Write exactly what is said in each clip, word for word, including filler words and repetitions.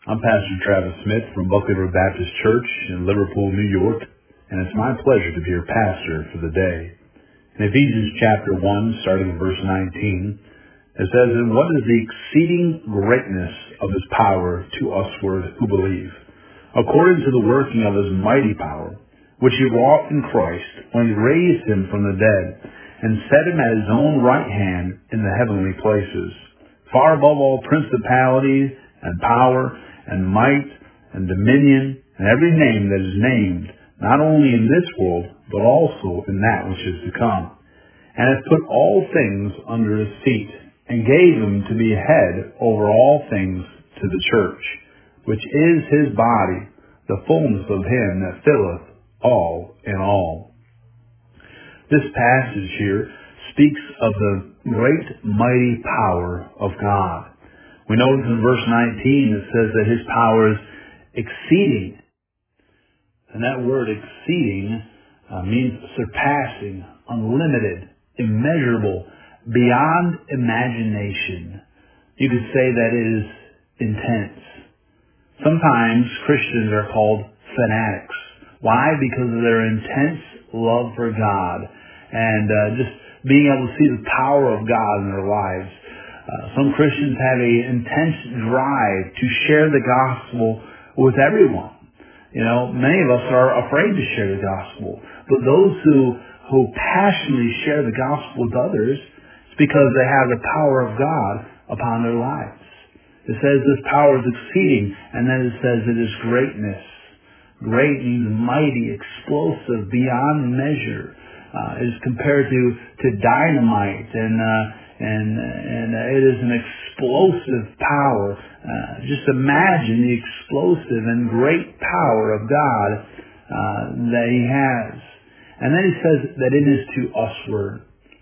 I'm Pastor Travis Smith from Buckley Road Baptist Church in Liverpool, New York, and it's my pleasure to be your pastor for the day. In Ephesians chapter one, starting in verse nineteen, it says, "And what is the exceeding greatness of his power to usward who believe, according to the working of his mighty power, which he wrought in Christ when he raised him from the dead, and set him at his own right hand in the heavenly places, far above all principality and power and might and dominion and every name that is named, not only in this world, but also in that which is to come, and hath put all things under his feet, and gave him to be head over all things to the church, which is his body, the fullness of him that filleth all in all." This passage here speaks of the great mighty power of God. We notice in verse nineteen it says that his power is exceeding. And that word exceeding uh, means surpassing, unlimited, immeasurable, beyond imagination. You could say that it is intense. Sometimes Christians are called fanatics. Why? Because of their intense love for God and uh, just being able to see the power of God in their lives. Uh, some Christians have an intense drive to share the gospel with everyone. You know, many of us are afraid to share the gospel. But those who, who passionately share the gospel with others, it's because they have the power of God upon their lives. It says this power is exceeding, and then it says it is greatness. Great means mighty, explosive, beyond measure. Uh, it is compared to, to dynamite, and uh, and and uh, it is an explosive power. Uh, just imagine the explosive and great power of God uh, that He has. And then He says that it is to usward.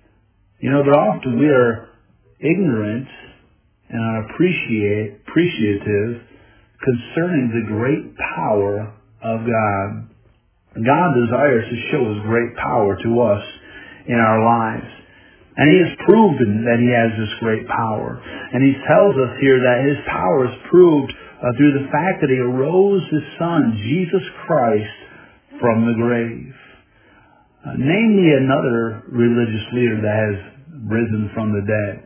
You know, but often we are ignorant and unappreciate, appreciative concerning the great power of God. God desires to show His great power to us in our lives. And He has proven that He has this great power. And He tells us here that His power is proved uh, through the fact that He arose His Son, Jesus Christ, from the grave. Uh, name me another religious leader that has risen from the dead.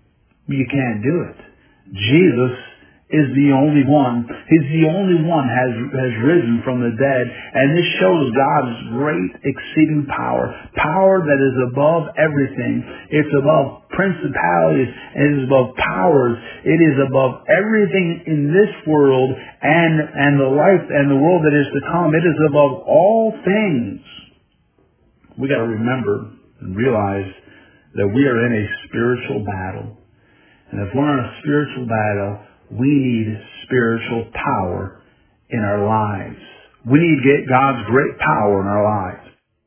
You can't do it. Jesus is the only one. He's the only one has has risen from the dead. And this shows God's great exceeding power. Power that is above everything. It's above principalities. It is above powers. It is above everything in this world and, and the life and the world that is to come. It is above all things. We got to remember and realize that we are in a spiritual battle. And if we're in a spiritual battle, we need spiritual power in our lives. We need to get God's great power in our lives.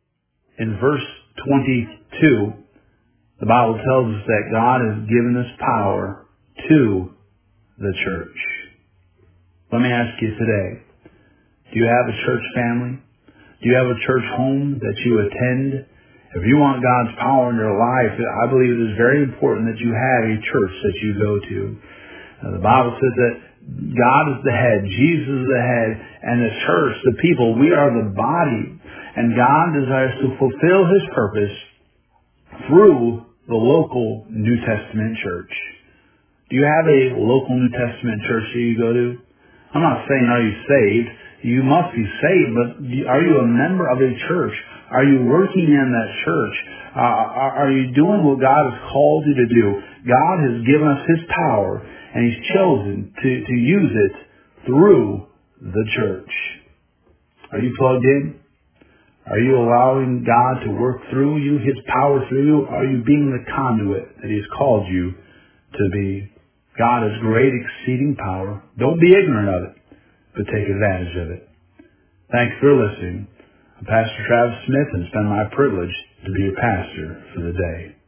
In verse twenty-two, the Bible tells us that God has given us power to the church. Let me ask you today, do you have a church family? Do you have a church home that you attend? If you want God's power in your life, I believe it is very important that you have a church that you go to. Now, the Bible says that God is the head, Jesus is the head, and the church, the people, we are the body. And God desires to fulfill His purpose through the local New Testament church. Do you have a local New Testament church that you go to? I'm not saying are you saved. You must be saved, but are you a member of a church? Are you working in that church? Uh, are you doing what God has called you to do? God has given us His power, and He's chosen to, to use it through the church. Are you plugged in? Are you allowing God to work through you, His power through you? Are you being the conduit that He has called you to be? God has great exceeding power. Don't be ignorant of it, but take advantage of it. Thanks for listening. I'm Pastor Travis Smith, and it's been my privilege to be your pastor for the day.